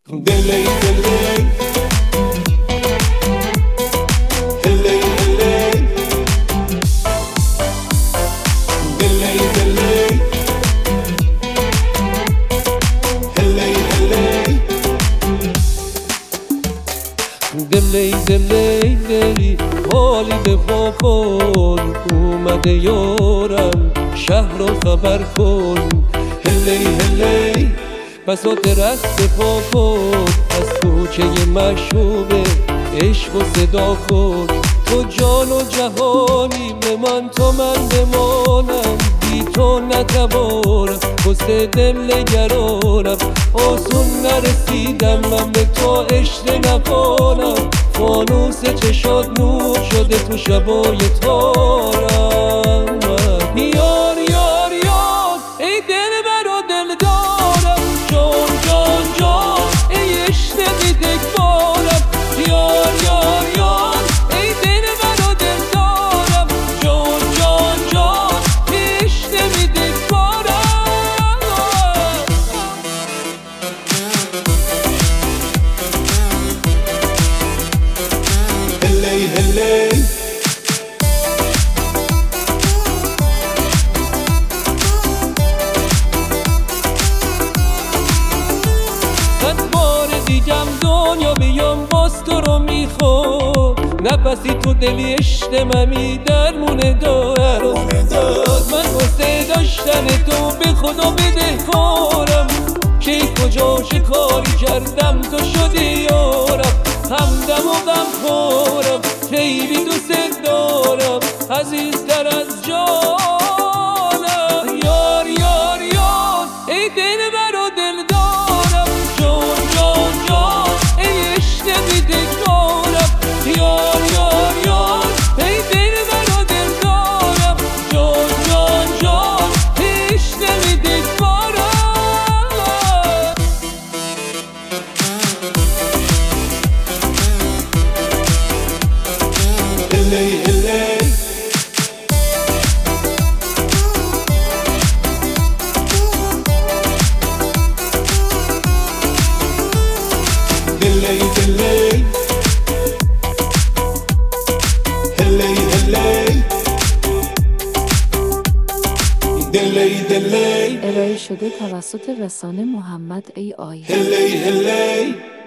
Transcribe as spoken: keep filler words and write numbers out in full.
دلی دلی هلی هلی دلی دلی هلی هلی دلی دلی دلی حالی به پا کن اومده یارم شهر رو خبر کن هلی هلی بساط رقص پا کن از کوچه مشوبه عشق و صدا کن تو جان و جهانی به من تو من بمانم بی تو نتوانم حسن دل نگرانم آسون نرسیدم من به تو عشق نکنم فانوس چشات نور شده تو شبای تارم یار یار یار ای دل برا دل دارم جان جان جان ای عشق دیدگارم یار یار یار ای دل برا دل دارم جان جان جان ای عشق دیدگارم هلی هلی صد بار دیگم دنیا بیام باز تو رو میخوام نفسی تو دلی عشق منی درمونه دارم من واسه داشتن تو به خدا بدهکارم که کجا چه کاری کردم تو شدی یارم همدم و غمخوارم خیلی دوست دارم عزیزتر از جانم یار یار یار ای دل برا دل دارم جان جان جان ای عشق دیدگارم یار یار یار ای دل برا دل دارم جان جان جان ای عشق دیدگارم هلی هلی دلی دلی هلی هلی دلی دلی ارائه شده توسط رسانه محمد ای آی. هلی هلی